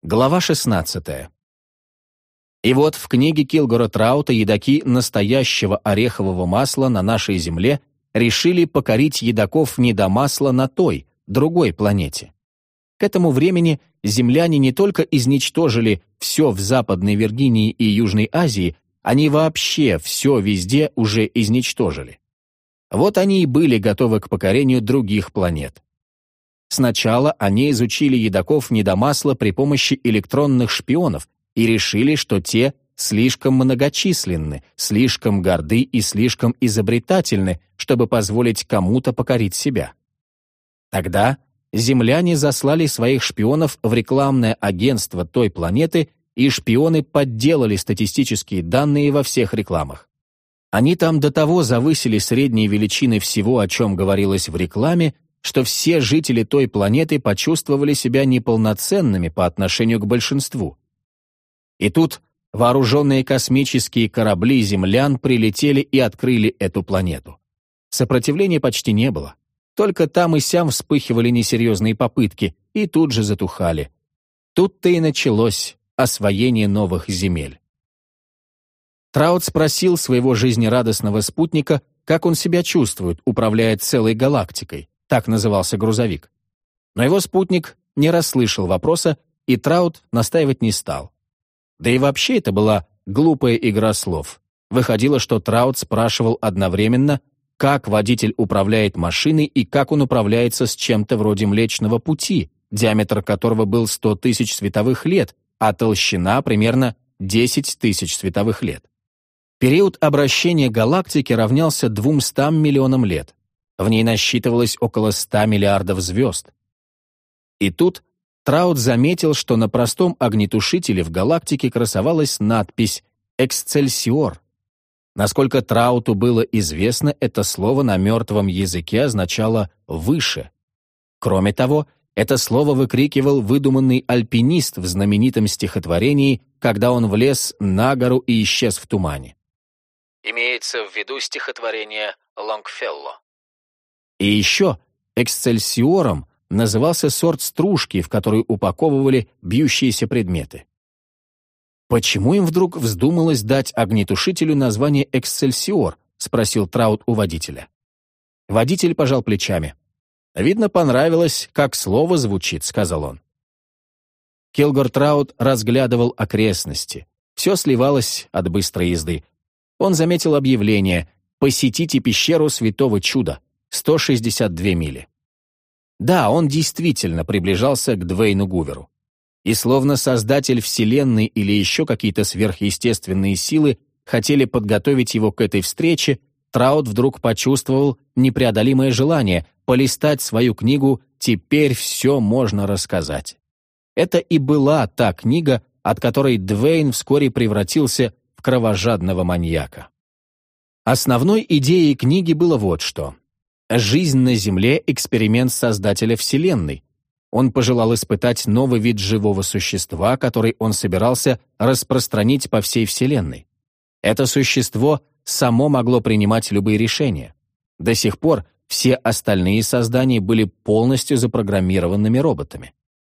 Глава 16. И вот в книге Килгора Траута едоки настоящего орехового масла на нашей Земле решили покорить едоков недомасла на той, другой планете. К этому времени земляне не только изничтожили все в Западной Виргинии и Южной Азии, они вообще все везде уже изничтожили. Вот они и были готовы к покорению других планет. Сначала они изучили едоков недомасла при помощи электронных шпионов и решили, что те слишком многочисленны, слишком горды и слишком изобретательны, чтобы позволить кому-то покорить себя. Тогда земляне заслали своих шпионов в рекламное агентство той планеты, и шпионы подделали статистические данные во всех рекламах. Они там до того завысили средние величины всего, о чем говорилось в рекламе, что все жители той планеты почувствовали себя неполноценными по отношению к большинству. И тут вооруженные космические корабли землян прилетели и открыли эту планету. Сопротивления почти не было. Только там и сям вспыхивали несерьезные попытки и тут же затухали. Тут-то и началось освоение новых земель. Траут спросил своего жизнерадостного спутника, как он себя чувствует, управляя целой галактикой, так назывался грузовик. Но его спутник не расслышал вопроса, и Траут настаивать не стал. Да и вообще это была глупая игра слов. Выходило, что Траут спрашивал одновременно, как водитель управляет машиной и как он управляется с чем-то вроде Млечного Пути, диаметр которого был 100 тысяч световых лет, а толщина примерно 10 тысяч световых лет. Период обращения галактики равнялся 200 миллионам лет. В ней насчитывалось около 100 миллиардов звезд. И тут Траут заметил, что на простом огнетушителе в галактике красовалась надпись «Эксцельсиор». Насколько Трауту было известно, это слово на мертвом языке означало «выше». Кроме того, это слово выкрикивал выдуманный альпинист в знаменитом стихотворении, когда он влез на гору и исчез в тумане. Имеется в виду стихотворение Лонгфелло. И еще эксцельсиором назывался сорт стружки, в которую упаковывали бьющиеся предметы. «Почему им вдруг вздумалось дать огнетушителю название «Эксцельсиор»?» — спросил Траут у водителя. Водитель пожал плечами. «Видно, понравилось, как слово звучит», — сказал он. Килгор Траут разглядывал окрестности. Все сливалось от быстрой езды. Он заметил объявление «Посетите пещеру Святого Чуда, 162 мили». Да, он действительно приближался к Двейну Гуверу. И словно создатель Вселенной или еще какие-то сверхъестественные силы хотели подготовить его к этой встрече, Траут вдруг почувствовал непреодолимое желание полистать свою книгу «Теперь все можно рассказать». Это и была та книга, от которой Двейн вскоре превратился в кровожадного маньяка. Основной идеей книги было вот что. Жизнь на Земле — эксперимент Создателя Вселенной. Он пожелал испытать новый вид живого существа, который он собирался распространить по всей Вселенной. Это существо само могло принимать любые решения. До сих пор все остальные создания были полностью запрограммированными роботами.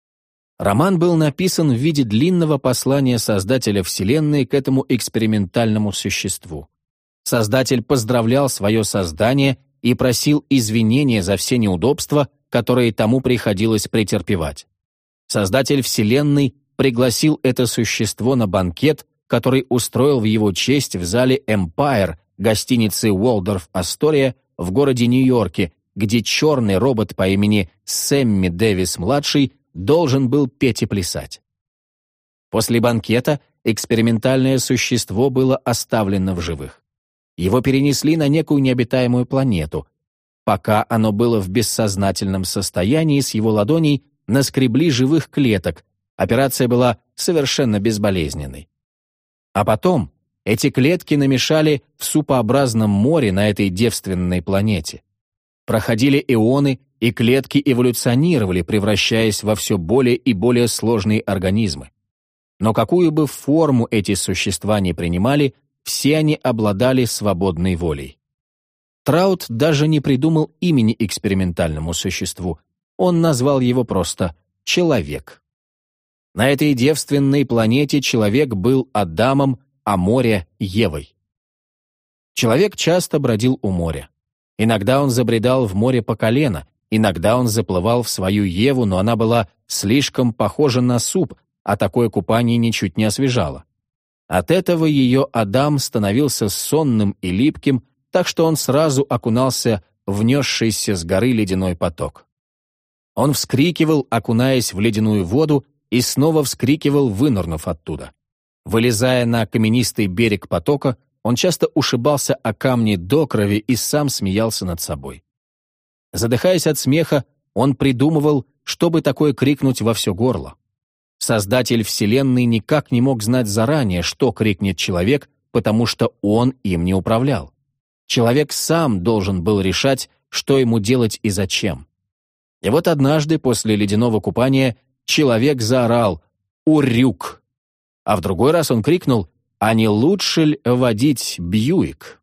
Роман был написан в виде длинного послания Создателя Вселенной к этому экспериментальному существу. Создатель поздравлял свое создание и просил извинения за все неудобства, которые тому приходилось претерпевать. Создатель Вселенной пригласил это существо на банкет, который устроил в его честь в зале Empire гостиницы Уолдорф Астория в городе Нью-Йорке, где черный робот по имени Сэмми Дэвис-младший должен был петь и плясать. После банкета экспериментальное существо было оставлено в живых. Его перенесли на некую необитаемую планету. Пока оно было в бессознательном состоянии, с его ладоней наскребли живых клеток. Операция была совершенно безболезненной. А потом эти клетки намешали в супообразном море на этой девственной планете. Проходили эоны, и клетки эволюционировали, превращаясь во все более и более сложные организмы. Но какую бы форму эти существа ни принимали, все они обладали свободной волей. Траут даже не придумал имени экспериментальному существу. Он назвал его просто «человек». На этой девственной планете человек был Адамом, а море — Евой. Человек часто бродил у моря. Иногда он забредал в море по колено, иногда он заплывал в свою Еву, но она была слишком похожа на суп, а такое купание ничуть не освежало. От этого ее Адам становился сонным и липким, так что он сразу окунался в несшийся с горы ледяной поток. Он вскрикивал, окунаясь в ледяную воду, и снова вскрикивал, вынырнув оттуда. Вылезая на каменистый берег потока, он часто ушибался о камни до крови и сам смеялся над собой. Задыхаясь от смеха, он придумывал, чтобы такое крикнуть во все горло. Создатель Вселенной никак не мог знать заранее, что крикнет человек, потому что он им не управлял. Человек сам должен был решать, что ему делать и зачем. И вот однажды после ледяного купания человек заорал «Урюк!», а в другой раз он крикнул «А не лучше ли водить Бьюик?».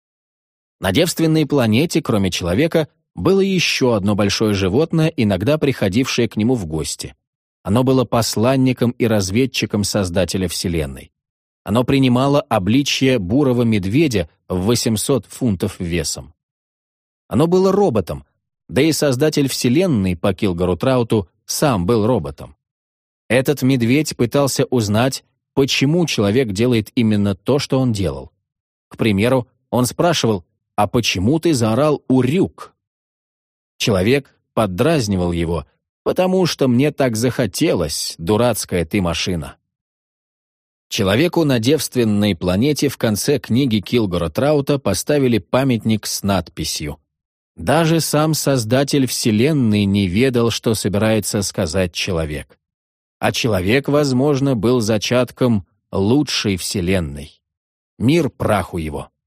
На девственной планете, кроме человека, было еще одно большое животное, иногда приходившее к нему в гости. Оно было посланником и разведчиком Создателя Вселенной. Оно принимало обличье бурого медведя в 800 фунтов весом. Оно было роботом, да и Создатель Вселенной по Килгору Трауту сам был роботом. Этот медведь пытался узнать, почему человек делает именно то, что он делал. К примеру, он спрашивал: «А почему ты заорал «Урюк»?» Человек поддразнивал его: «Потому что мне так захотелось, дурацкая ты машина». Человеку на девственной планете в конце книги Килгора Траута поставили памятник с надписью: «Даже сам Создатель Вселенной не ведал, что собирается сказать человек. А человек, возможно, был зачатком лучшей Вселенной. Мир праху его».